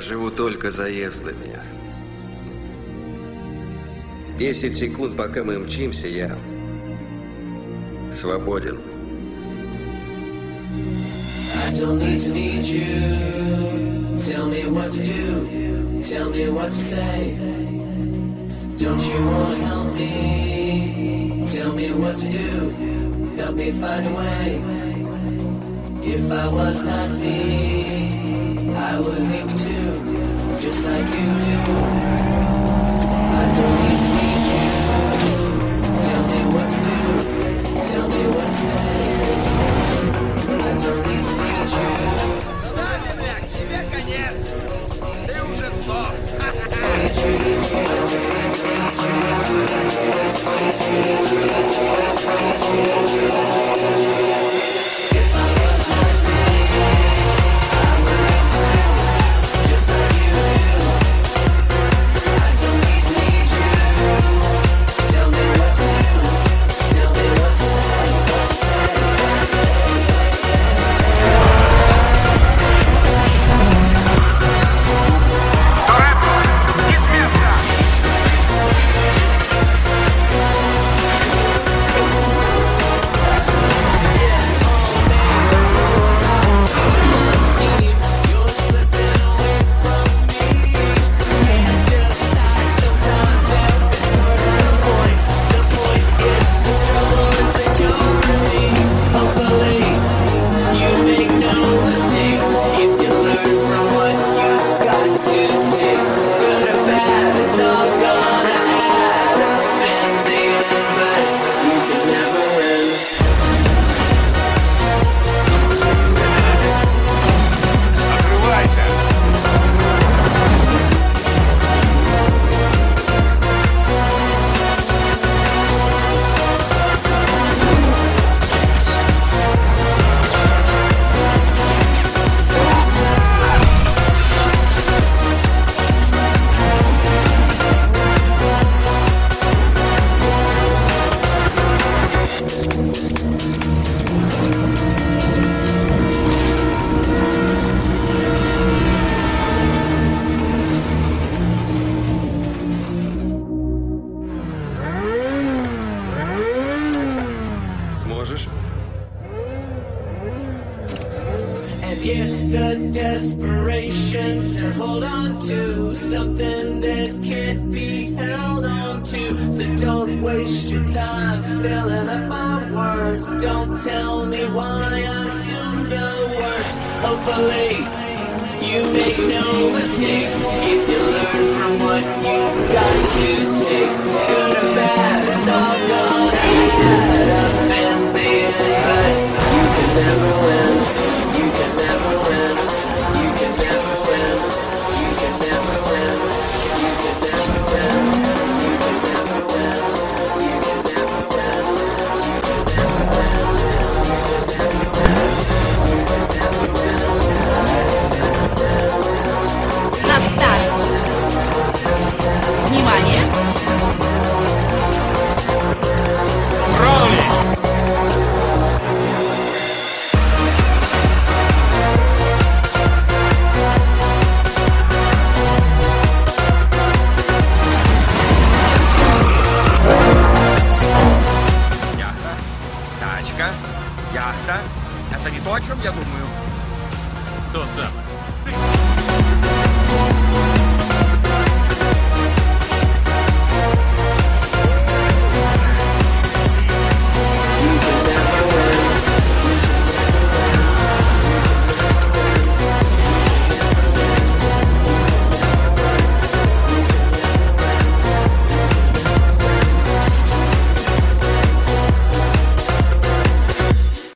живу только заездами. 10 секунд, пока мы мчимся, я свободен. I don't need you. Tell me what to do. Tell me what to say. Don't you want to help me? Tell me what to do. Help me find a way. If I was not me, I would hate me too, just like you do. I don't need you. Tell me what to do. Tell me what to say. I don't need you. Ладно, блядь, тебе конец. Ты уже сдох. Сможешь? It's the desperation to hold on to something that can't be held on to. So don't waste your time filling up my words. Don't tell me why I assume the worst. Hopefully you make no mistake if you learn from what you've got to take. Good or bad, it's all gonna add up in the end. But you can never win. You can never win. You can never win. You can never win. You can never win. You can never win. You can never win. You can never win. You can never win. На старт! Внимание! Тронулись! Яхта, тачка, яхта. Это не то, о чем я думаю. То самое.